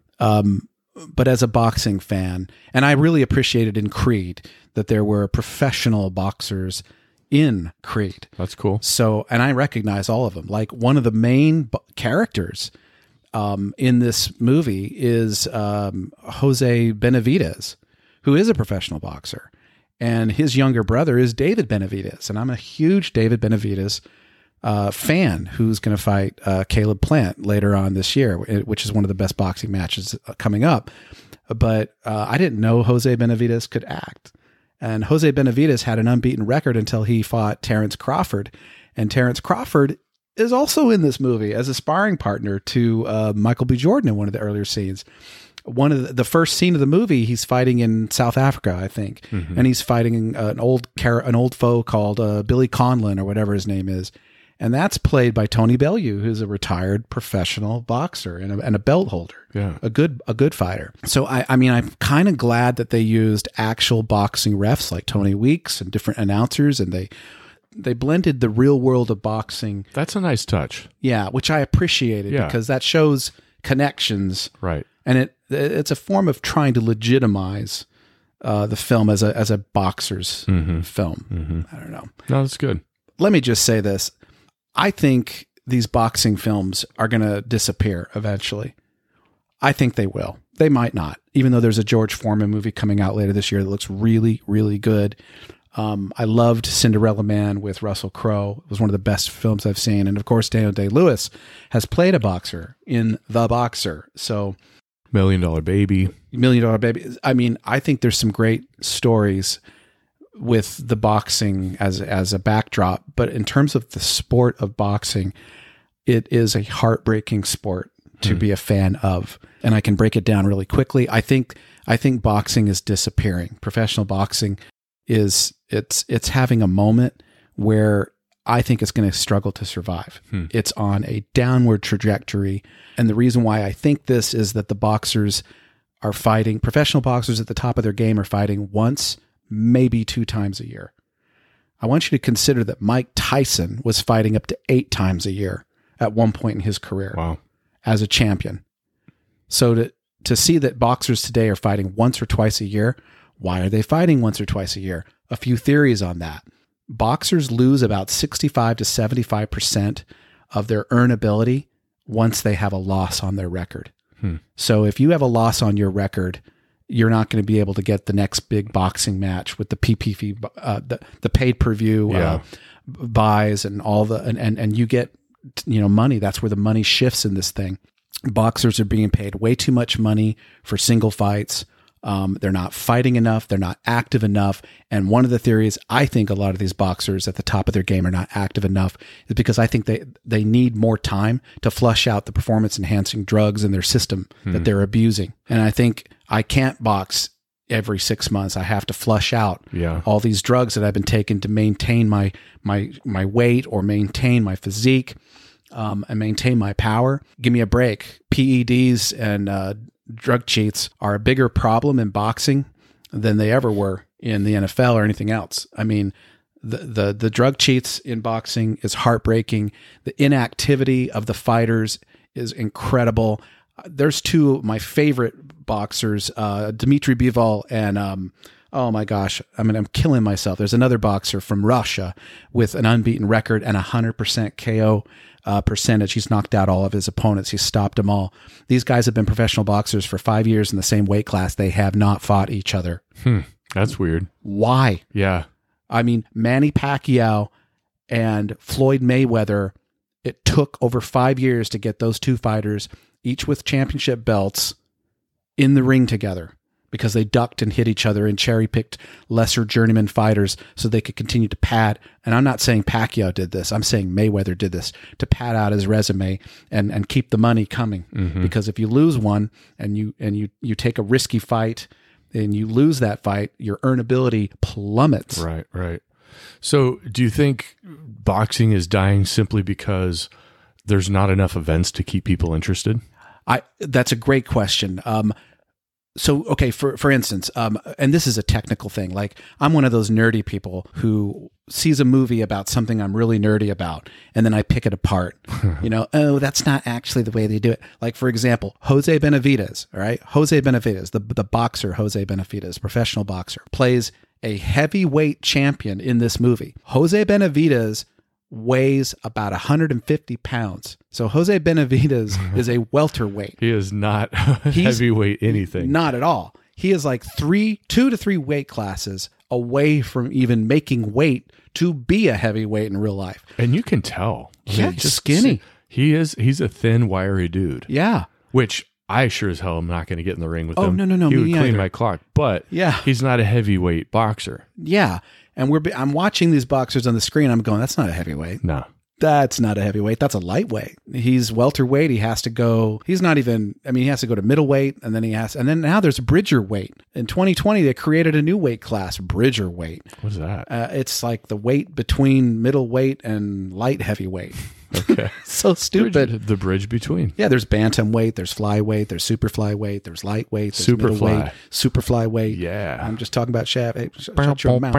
um, but as a boxing fan, and I really appreciated in Creed that there were professional boxers in Creed. That's cool. So, and I recognize all of them. Like one of the main b- characters um, in this movie is um, Jose Benavidez, who is a professional boxer. And his younger brother is David Benavidez. And I'm a huge David Benavidez uh, fan who's going to fight uh, Caleb Plant later on this year, which is one of the best boxing matches coming up. But uh, I didn't know Jose Benavidez could act. And Jose Benavidez had an unbeaten record until he fought Terrence Crawford. And Terrence Crawford is also in this movie as a sparring partner to uh, Michael B. Jordan in one of the earlier scenes. One of the, the first scene of the movie, he's fighting in South Africa, I think. Mm-hmm. And he's fighting an old an old foe called uh, Billy Conlon or whatever his name is. And that's played by Tony Bellew, who's a retired professional boxer and a, and a belt holder, yeah, a good a good fighter. So I, I mean, I'm kind of glad that they used actual boxing refs like Tony Weeks and different announcers, and they they blended the real world of boxing. That's a nice touch. Yeah, which I appreciated yeah. because that shows connections, right? And it it's a form of trying to legitimize uh, the film as a as a boxer's mm-hmm. film. Mm-hmm. I don't know. No, that's good. Let me just say this. I think these boxing films are going to disappear eventually. I think they will. They might not, even though there's a George Foreman movie coming out later this year that looks really, really good. Um, I loved Cinderella Man with Russell Crowe. It was one of the best films I've seen. And of course, Daniel Day-Lewis has played a boxer in The Boxer. So Million Dollar Baby. Million Dollar Baby. I mean, I think there's some great stories with the boxing as as a backdrop, but in terms of the sport of boxing, it is a heartbreaking sport to hmm. be a fan of. And I can break it down really quickly. I think I think boxing is disappearing. Professional boxing is it's it's having a moment where I think it's going to struggle to survive. Hmm. It's on a downward trajectory. And the reason why I think this is that the boxers are fighting, professional boxers at the top of their game are fighting once, maybe two times a year. I want you to consider that Mike Tyson was fighting up to eight times a year at one point in his career. Wow. As a champion. So to, to see that boxers today are fighting once or twice a year, why are they fighting once or twice a year? A few theories on that. Boxers lose about sixty-five to seventy-five percent of their earnability once they have a loss on their record. Hmm. So if you have a loss on your record, you're not going to be able to get the next big boxing match with the P P V, uh, the the paid per view yeah. uh, buys and all the and, and and you get you know money. That's where the money shifts in this thing. Boxers are being paid way too much money for single fights. Um, they're not fighting enough. They're not active enough. And one of the theories I think a lot of these boxers at the top of their game are not active enough is because I think they, they need more time to flush out the performance enhancing drugs in their system hmm. that they're abusing. And I think I can't box every six months. I have to flush out yeah. all these drugs that I've been taking to maintain my, my, my weight or maintain my physique, um, and maintain my power. Give me a break. P E Ds and, uh, drug cheats are a bigger problem in boxing than they ever were in the N F L or anything else. I mean, the the the drug cheats in boxing is heartbreaking. The inactivity of the fighters is incredible. There's two of my favorite boxers, uh, Dmitry Bivol and um, oh my gosh, I mean, I'm killing myself. There's another boxer from Russia with an unbeaten record and a hundred percent K O uh, percentage. He's knocked out all of his opponents. He's stopped them all. These guys have been professional boxers for five years in the same weight class. They have not fought each other. Hmm, that's weird. Why? Yeah. I mean, Manny Pacquiao and Floyd Mayweather, it took over five years to get those two fighters, each with championship belts, in the ring together because they ducked and hit each other and cherry-picked lesser journeyman fighters so they could continue to pad. And I'm not saying Pacquiao did this. I'm saying Mayweather did this to pad out his resume and, and keep the money coming. Mm-hmm. Because if you lose one and you and you you take a risky fight and you lose that fight, your earnability plummets. Right, right. So do you think boxing is dying simply because there's not enough events to keep people interested? I that's a great question. Um, so, okay, for, for instance, um, and this is a technical thing, like I'm one of those nerdy people who sees a movie about something I'm really nerdy about, and then I pick it apart. You know, oh, that's not actually the way they do it. Like, for example, Jose Benavidez, all right? Jose Benavidez, the, the boxer Jose Benavidez, professional boxer, plays a heavyweight champion in this movie. Jose Benavidez weighs about one hundred fifty pounds. So Jose Benavidez is a welterweight. He is not heavyweight anything. Not at all. He is like three, two to three weight classes away from even making weight to be a heavyweight in real life. And you can tell. Yeah, just skinny. He is. He's a thin, wiry dude. Yeah. Which I sure as hell am not going to get in the ring with oh, him. Oh, no, no, no. He me would clean either. my clock. But yeah. he's not a heavyweight boxer. Yeah. And we're I'm watching these boxers on the screen. I'm going, that's not a heavyweight. No. That's not a heavyweight. That's a lightweight. He's welterweight. He has to go. He's not even, I mean, he has to go to middleweight, and then he has, and then now there's bridger weight. In twenty twenty, they created a new weight class, bridger weight. What's that? Uh, it's like the weight between middleweight and light heavyweight. Okay. So stupid. Bridge, the bridge between. Yeah, there's bantamweight, there's flyweight, there's super flyweight, there's lightweight, there's super middleweight, fly. super flyweight. Yeah. I'm just talking about shaft. Hey, sh- shut your mouth.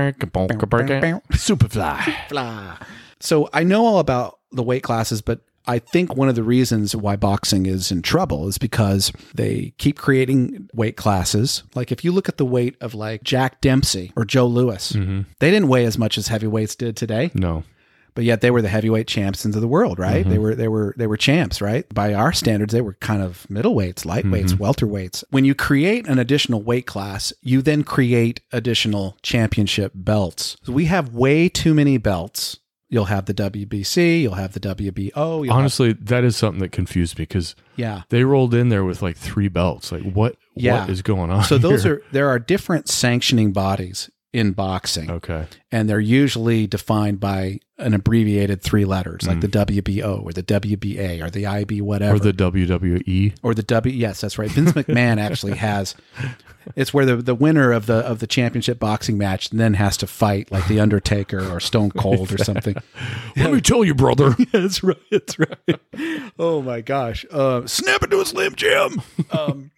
Superfly. Fly. So I know all about the weight classes, but I think one of the reasons why boxing is in trouble is because they keep creating weight classes. Like if you look at the weight of like Jack Dempsey or Joe Louis, mm-hmm. they didn't weigh as much as heavyweights did today. No. But yet they were the heavyweight champions of the world, right? Mm-hmm. They were they were they were champs, right? By our standards, they were kind of middleweights, lightweights, mm-hmm. welterweights. When you create an additional weight class, you then create additional championship belts. So we have way too many belts. You'll have the W B C, you'll have the W B O. You'll Honestly, have, that is something that confused me because yeah. they rolled in there with like three belts. Like what? Yeah. What is going on? So those here? are there are different sanctioning bodies in boxing. Okay. And they're usually defined by an abbreviated three letters, like mm. the W B O or the W B A or the I B whatever. Or the W W E. Or the W, yes, that's right. Vince McMahon actually has, it's where the, the winner of the of the championship boxing match then has to fight like The Undertaker or Stone Cold or something. Let me tell you, brother. Yeah, that's right. That's right. Oh my gosh. Uh, snap into a Slim Jim. Um,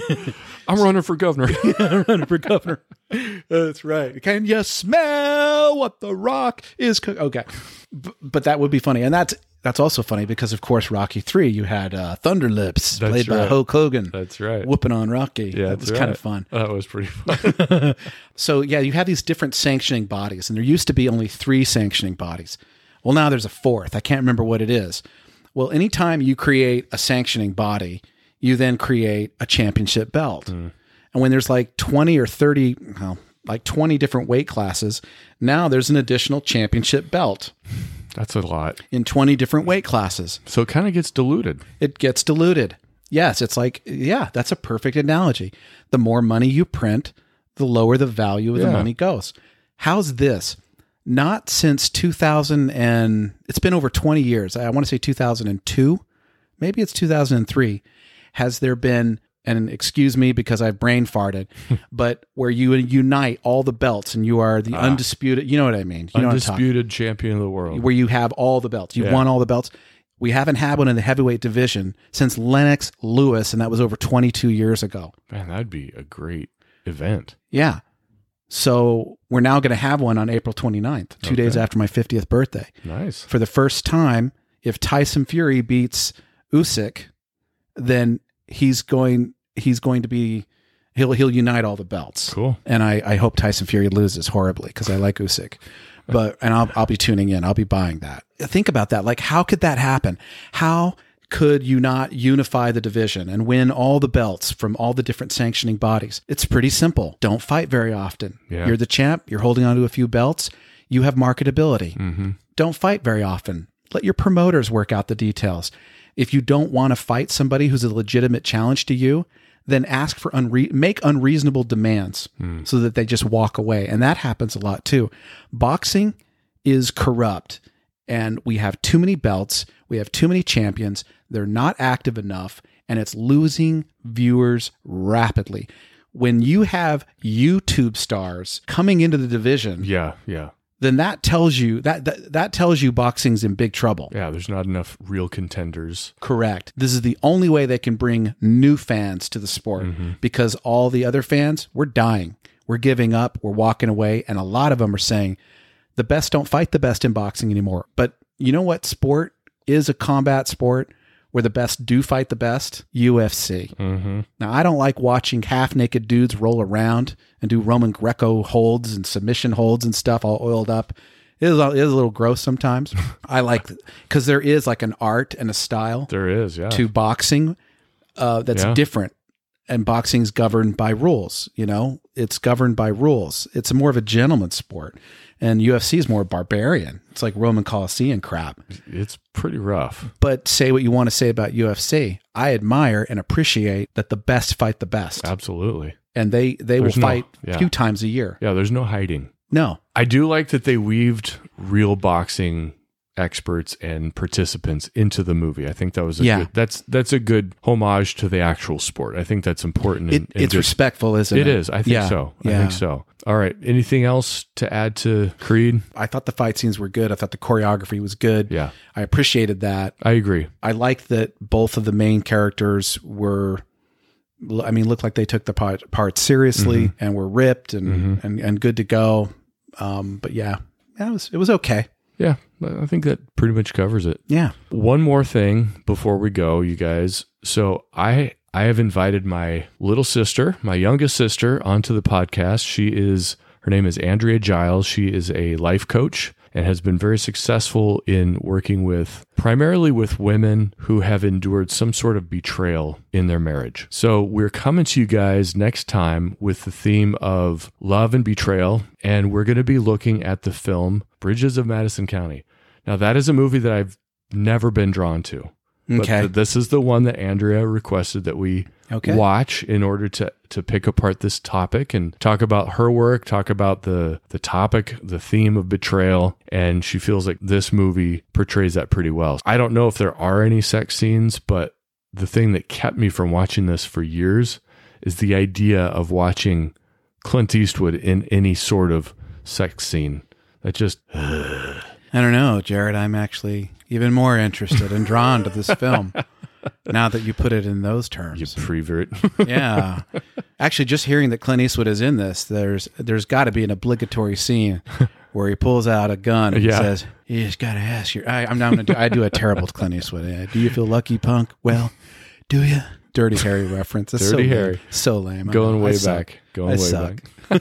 I'm running for governor. Yeah, I'm running for governor. That's right. Can you smell what the Rock is cooking? Okay. B- but that would be funny. And that's that's also funny because, of course, Rocky three, you had uh, Thunder Lips that's played right. by Hulk Hogan. That's right. Whooping on Rocky. Yeah, that was right. kind of fun. That was pretty fun. So, yeah, you have these different sanctioning bodies, and there used to be only three sanctioning bodies. Well, now there's a fourth. I can't remember what it is. Well, anytime you create a sanctioning body, you then create a championship belt. Mm. And when there's like twenty or thirty, well, like twenty different weight classes, now there's an additional championship belt. That's a lot. In twenty different weight classes. So it kind of gets diluted. It gets diluted. Yes, it's like, yeah, that's a perfect analogy. The more money you print, the lower the value of yeah. the money goes. How's this? Not since two thousand and it's been over twenty years. I want to say two thousand two. Maybe it's two thousand three. Has there been, and excuse me because I've brain farted, but where you unite all the belts and you are the ah. undisputed, you know what I mean? You undisputed champion of the world. Where you have all the belts. You've yeah. won all the belts. We haven't had one in the heavyweight division since Lennox Lewis, and that was over twenty-two years ago. Man, that'd be a great event. Yeah. So we're now going to have one on April twenty-ninth, two Okay. days after my fiftieth birthday. Nice. For the first time, if Tyson Fury beats Usyk, then he's going he's going to be he'll he'll unite all the belts. Cool. And I, I hope Tyson Fury loses horribly because I like Usyk. But and I'll I'll be tuning in. I'll be buying that. Think about that. Like, how could that happen? How could you not unify the division and win all the belts from all the different sanctioning bodies? It's pretty simple. Don't fight very often. Yeah. You're the champ. You're holding on to a few belts. You have marketability. Mm-hmm. Don't fight very often. Let your promoters work out the details. If you don't want to fight somebody who's a legitimate challenge to you, then ask for unre- make unreasonable demands Mm. so that they just walk away. And that happens a lot too. Boxing is corrupt, and we have too many belts. We have too many champions. They're not active enough, and it's losing viewers rapidly. When you have YouTube stars coming into the division, Yeah, yeah. then that tells you that, that that tells you boxing's in big trouble. Yeah, there's not enough real contenders. Correct. This is the only way they can bring new fans to the sport because all the other fans, we're dying. We're giving up. We're walking away. And a lot of them are saying the best don't fight the best in boxing anymore. But you know what sport is a combat sport where the best do fight the best? U F C. Mm-hmm. Now, I don't like watching half-naked dudes roll around and do Roman Greco holds and submission holds and stuff all oiled up. It is, it is a little gross sometimes. I like, because there is like an art and a style There is, yeah. to boxing uh, that's Yeah. different. And boxing's governed by rules, you know? It's governed by rules. It's more of a gentleman's sport. And U F C is more barbarian. It's like Roman Coliseum crap. It's pretty rough. But say what you want to say about U F C. I admire and appreciate that the best fight the best. Absolutely. And they, they will There's no- fight yeah. a few times a year. Yeah, there's no hiding. No. I do like that they weaved real boxing experts and participants into the movie. I think that was a Yeah. good, that's that's a good homage to the actual sport. I think that's important. It, and, and it's good. respectful, isn't it? It is. I think Yeah. so. I Yeah. think so. All right. Anything else to add to Creed? I thought the fight scenes were good. I thought the choreography was good. Yeah, I appreciated that. I agree. I like that both of the main characters were, I mean, looked like they took the part, part seriously Mm-hmm. and were ripped and, and, and good to go. Um, but yeah, yeah, it was, it was okay. Yeah, I think that pretty much covers it. Yeah. One more thing before we go, you guys. So I I have invited my little sister, my youngest sister, onto the podcast. She is her name is Andrea Giles. She is a life coach and has been very successful in working with primarily with women who have endured some sort of betrayal in their marriage. So we're coming to you guys next time with the theme of love and betrayal, and we're going to be looking at the film Bridges of Madison County. Now, that is a movie that I've never been drawn to. But Okay. th- this is the one that Andrea requested that we Okay. watch in order to to pick apart this topic and talk about her work, talk about the the topic, the theme of betrayal, and she feels like this movie portrays that pretty well. I don't know if there are any sex scenes, but the thing that kept me from watching this for years is the idea of watching Clint Eastwood in any sort of sex scene. That just I don't know, Jared. I'm actually even more interested and drawn to this film now that you put it in those terms. you prevert. Yeah. Actually, just hearing that Clint Eastwood is in this, there's there's got to be an obligatory scene where he pulls out a gun and Yeah. says, "You just got to ask your." I, I'm not gonna do. I do a terrible Clint Eastwood. Uh, Do you feel lucky, punk? Well, do you? Dirty Harry reference. That's Dirty so Harry. Lame. So lame. I Going know. I way suck. back. Going I way suck.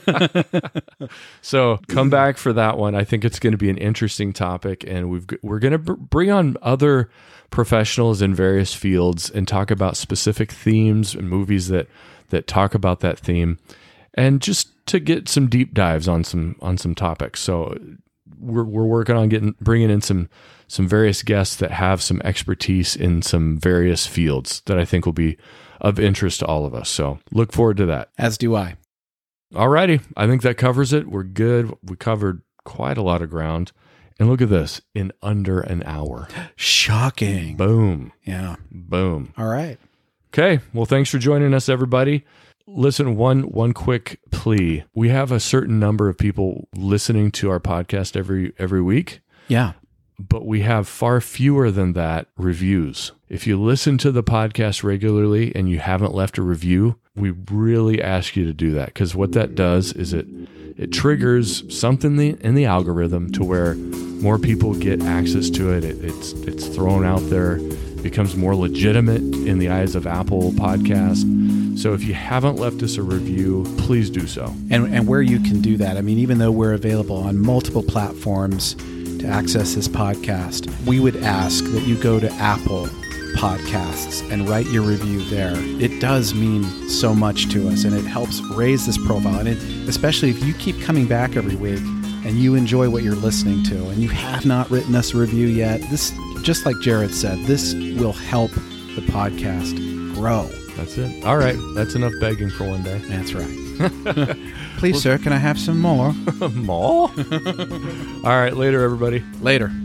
back. So come back for that one. I think it's going to be an interesting topic, and we've we're going to br- bring on other professionals in various fields and talk about specific themes and movies that that talk about that theme, and just to get some deep dives on some on some topics. So we're we're working on getting bringing in some some various guests that have some expertise in some various fields that I think will be of interest to all of us. So look forward to that. As do I. Alrighty, I think that covers it. We're good. We covered quite a lot of ground. And look at this, in under an hour. Shocking. Boom. Yeah. Boom. All right. Okay, well, thanks for joining us, everybody. Listen, one one quick plea. We have a certain number of people listening to our podcast every every week. Yeah. but we have far fewer than that reviews. If you listen to the podcast regularly and you haven't left a review, we really ask you to do that, because what that does is it it triggers something in the algorithm to where more people get access to it. it it's it's thrown out there, becomes more legitimate in the eyes of Apple Podcasts. So if you haven't left us a review, please do so. And and where you can do that, I mean, even though we're available on multiple platforms to access this podcast, we would ask that you go to Apple Podcasts and write your review there. It does mean so much to us, and it helps raise this profile. And it, especially if you keep coming back every week and you enjoy what you're listening to and you have not written us a review yet, this, just like Jared said, this will help the podcast grow. That's it. All right. That's enough begging for one day. That's right. Please, sir, can I have some more? More? All right. Later, everybody. Later.